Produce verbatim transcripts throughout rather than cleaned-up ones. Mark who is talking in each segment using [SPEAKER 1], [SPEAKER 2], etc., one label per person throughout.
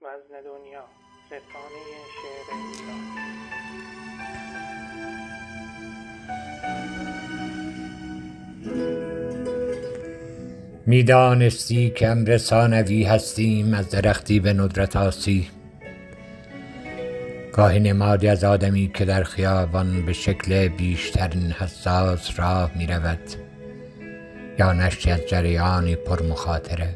[SPEAKER 1] وزن دنیا، رسانه شعر ایران.
[SPEAKER 2] میدانستی که امر ثانوی هستیم از درختی به ندرت آسی، گاهی نمادی از آدمی که در خیابان به شکل بیشترین حساس راه می رود، یا نشتی از جریانی پر مخاطره.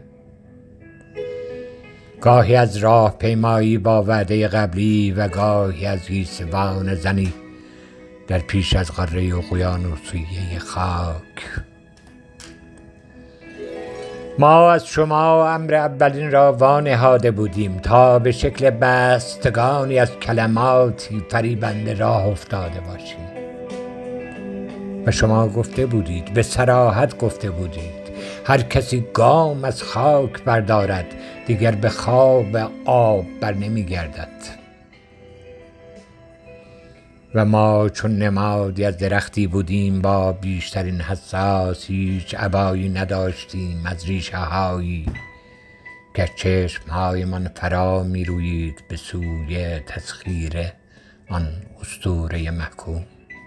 [SPEAKER 2] گاهی از راه پیمایی با وعده قبلی و گاهی از گیسوان زنی در پیش از قاره اقیانوسیه خاک. ما از شما امر اولین را وانهاده بودیم تا به شکل بستگانی از کلماتی فریبنده راه افتاده باشیم و شما گفته بودید، به صراحت گفته بودید، هر کسی گام از خاک بردارد دیگر به خواب آب بر نمی گردد. و ما چون نمادی از درختی بودیم با بیشترین حساس، هیچ ابایی نداشتیم از ریشه هایی که چشم هایمان فرا می رویید به سوی تسخیر آن اسطوره محکوم.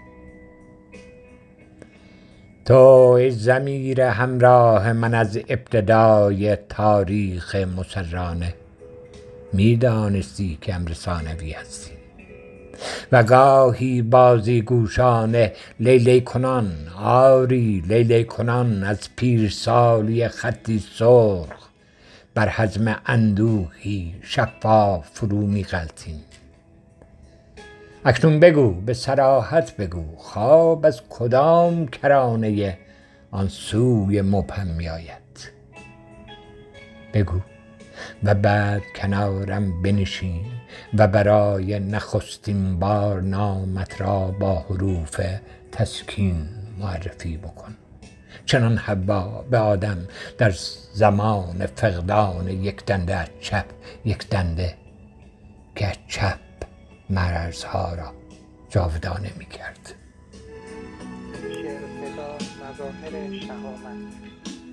[SPEAKER 2] تو ای ضمیر همراه من از ابتدای تاریخ مسررانه، می دانستی که امر ثانوی هستی و گاهی بازی گوشانه لیلی کنان، آری لیلی کنان، از پیرسالی خطی سرخ بر حزم اندوهی شفاف فرو می غلطیم. اکنون بگو، به صراحت بگو، خواب از کدام کرانه آن سوی مبهم می آید؟ بگو و بعد کنارم بنشین و برای نخستین بار نامت را با حروف تسکین معرفی بکن، چنان حوا به آدم در زمان فقدان یک دنده از چپ، یک دنده که از چپ مرزها را جاودانه می کرد.
[SPEAKER 1] شعر صدا، مظاهر شهامت.